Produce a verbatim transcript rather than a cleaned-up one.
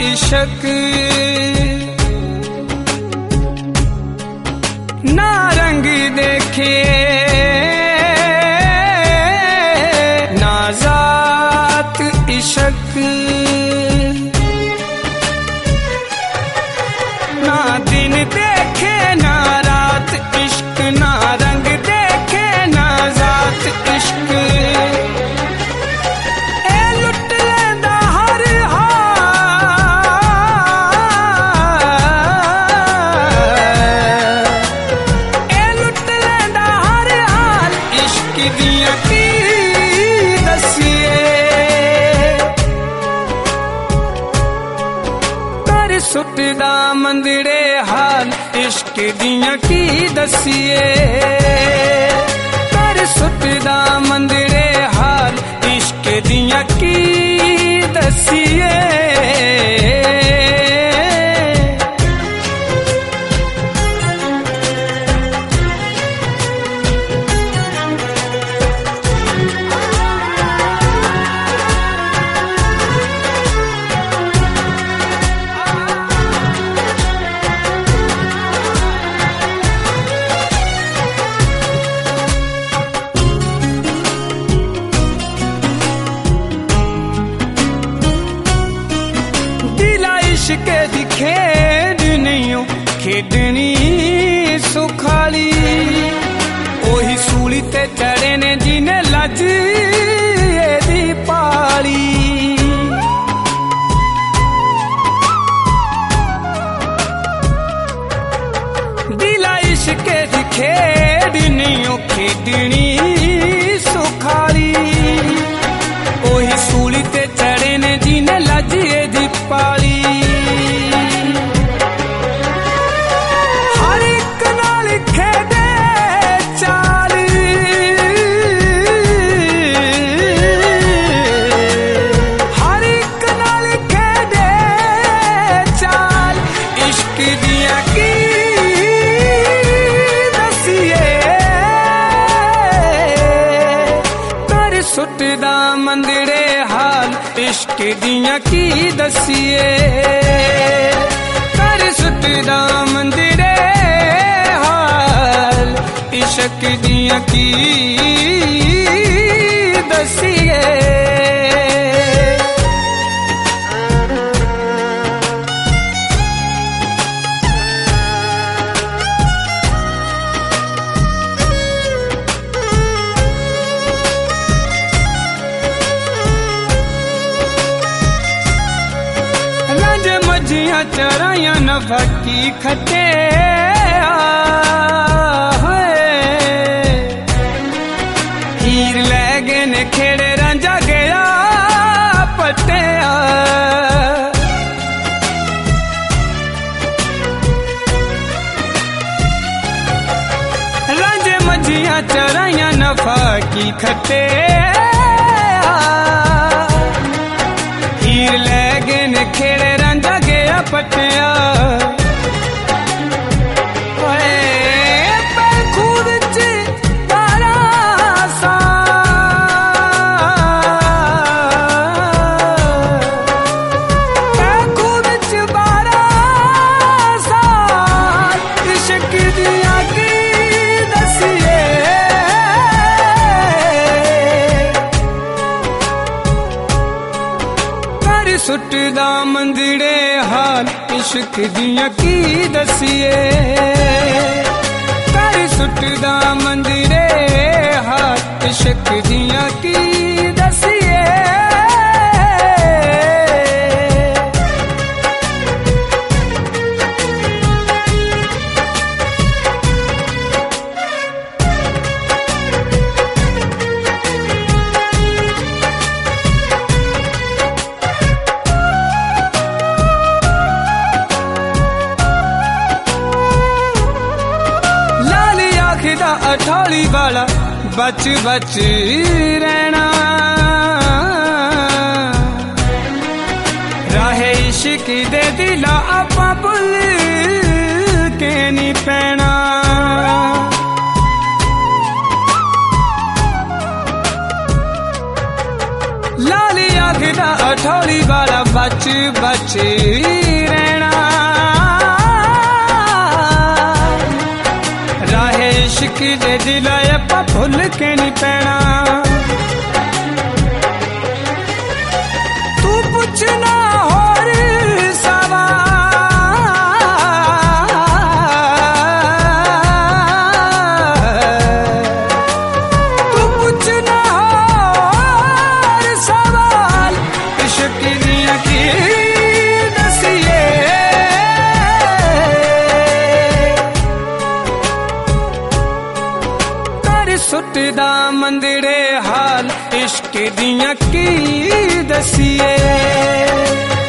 इश्क ना रंग देखे ना जात इश्क ना दिन देखे ना रात इश्क ना रंग देखे ना जात इश्क ए लुट लेंदा हर हाल ए लुट लेंदा हर हाल इश्क दियां की दसिए कर सुटदा मंदड़े हाल इश्क दियां की दसिए कर सुटदा मंदड़े हाल इश्क दियां की दसिए इश्के दी खेड नहीं खेडनी सुखाली ओही सूली ते चढ़े ने जिने लज दी पाली दिला इश्के दी खेड नहीं खेडनी सुखाली ओही सूली ते चढ़े ने जिने लज दी पाली सुटदा मंदड़े हाल इश्क दियां की दसिए कर सुटदा मंदड़े हाल इश्क दियां की दसिए जियां चराइयां नफकी खटे हीर लै गए ने खेड़े रांझा गया पटिया रांझे मझियां चराइयां नफकी खटे हीर लै गए ने खेड़े रांझा गया पटिया खूद च बारा सा खूद च बारा सा इश्क दियां की दसिए कर सुटदा मंदड़े हाल इश्क दियां की दसिए कर सुटदा मंदड़े हाल इश्क दियां की दसिए अठाली वाला बच बच रहना राहे इश्क दे दिला आपा भुल के नहीं पैना लाली आखदा हथौड़ी वाला बच बच रहना, राहे इश्क दे दिल आप भुल के नहीं पैना। तू पुछना होर सुटदा मंदड़े हाल इश्क दियां की दसिए।